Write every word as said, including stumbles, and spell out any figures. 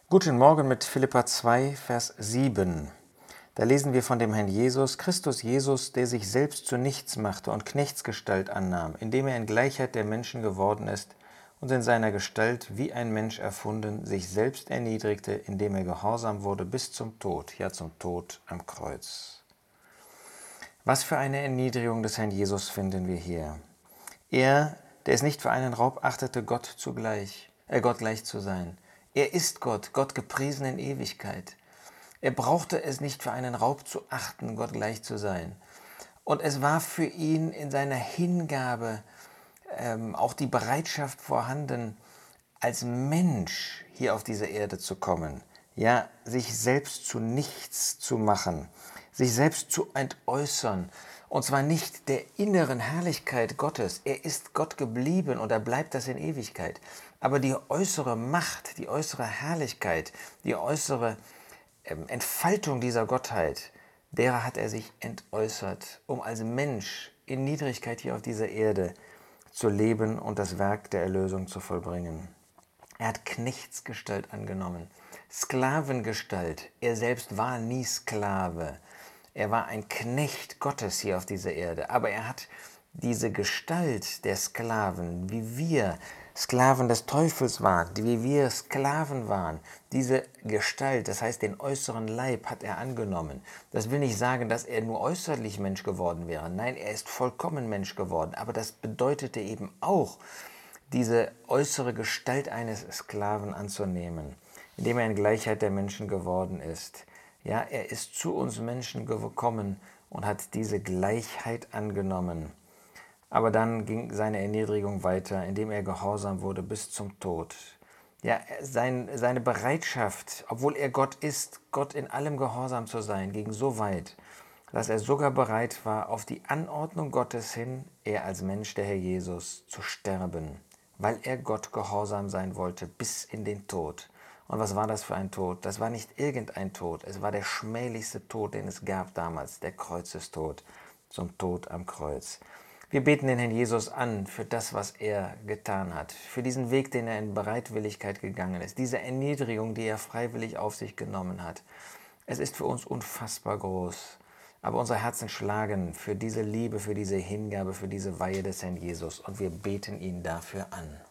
Guten Morgen mit Philipper zwei, Vers sieben. Da lesen wir von dem Herrn Jesus, Christus Jesus, der sich selbst zu nichts machte und Knechtsgestalt annahm, indem er in Gleichheit der Menschen geworden ist und in seiner Gestalt wie ein Mensch erfunden, sich selbst erniedrigte, indem er gehorsam wurde bis zum Tod, ja zum Tod am Kreuz. Was für eine Erniedrigung des Herrn Jesus finden wir hier. Er, der es nicht für einen Raub achtete, Gott zugleich, äh, Gott gleich zu sein. Er ist Gott, Gott gepriesen in Ewigkeit. Er brauchte es nicht für einen Raub zu achten, Gott gleich zu sein. Und es war für ihn in seiner Hingabe ähm, auch die Bereitschaft vorhanden, als Mensch hier auf diese Erde zu kommen, ja, sich selbst zu nichts zu machen, sich selbst zu entäußern, und zwar nicht der inneren Herrlichkeit Gottes. Er ist Gott geblieben und er bleibt das in Ewigkeit. Aber die äußere Macht, die äußere Herrlichkeit, die äußere ähm, Entfaltung dieser Gottheit, derer hat er sich entäußert, um als Mensch in Niedrigkeit hier auf dieser Erde zu leben und das Werk der Erlösung zu vollbringen. Er hat Knechtsgestalt angenommen, Sklavengestalt. Er selbst war nie Sklave. Er war ein Knecht Gottes hier auf dieser Erde, aber er hat diese Gestalt der Sklaven, wie wir Sklaven des Teufels waren, wie wir Sklaven waren, diese Gestalt, das heißt den äußeren Leib, hat er angenommen. Das will nicht sagen, dass er nur äußerlich Mensch geworden wäre. Nein, er ist vollkommen Mensch geworden, aber das bedeutete eben auch, diese äußere Gestalt eines Sklaven anzunehmen, indem er in Gleichheit der Menschen geworden ist. Ja, er ist zu uns Menschen gekommen und hat diese Gleichheit angenommen. Aber dann ging seine Erniedrigung weiter, indem er gehorsam wurde bis zum Tod. Ja, sein, seine Bereitschaft, obwohl er Gott ist, Gott in allem gehorsam zu sein, ging so weit, dass er sogar bereit war, auf die Anordnung Gottes hin, er als Mensch, der Herr Jesus, zu sterben, weil er Gott gehorsam sein wollte bis in den Tod. Und was war das für ein Tod? Das war nicht irgendein Tod, es war der schmählichste Tod, den es gab damals, der Kreuzestod, zum Tod am Kreuz. Wir beten den Herrn Jesus an für das, was er getan hat, für diesen Weg, den er in Bereitwilligkeit gegangen ist, diese Erniedrigung, die er freiwillig auf sich genommen hat. Es ist für uns unfassbar groß, aber unsere Herzen schlagen für diese Liebe, für diese Hingabe, für diese Weihe des Herrn Jesus und wir beten ihn dafür an.